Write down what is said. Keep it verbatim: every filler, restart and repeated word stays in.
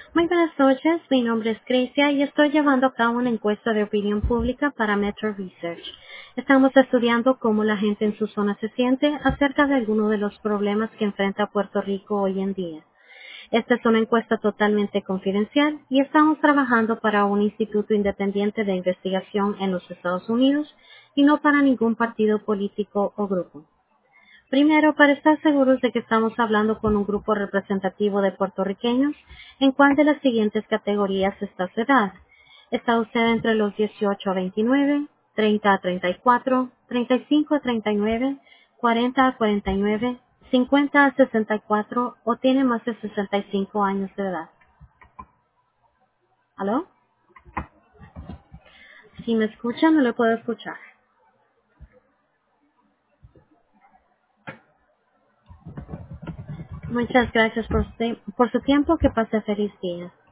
Muy buenas noches, mi nombre es Grecia y estoy llevando a cabo una encuesta de opinión pública para Metro Research. Estamos estudiando cómo la gente en su zona se siente acerca de algunos de los problemas que enfrenta Puerto Rico hoy en día. Esta es una encuesta totalmente confidencial y estamos trabajando para un instituto independiente de investigación en los Estados Unidos y no para ningún partido político o grupo. Primero, para estar seguros de que estamos hablando con un grupo representativo de puertorriqueños, ¿en cuál de las siguientes categorías está su edad? ¿Está usted entre los dieciocho a veintinueve, treinta a treinta y cuatro, treinta y cinco a treinta y nueve, cuarenta a cuarenta y nueve, cincuenta a sesenta y cuatro o tiene más de sesenta y cinco años de edad? ¿Aló? Si me escucha, no le puedo escuchar. Muchas gracias por, su- por su tiempo. Que pase feliz día.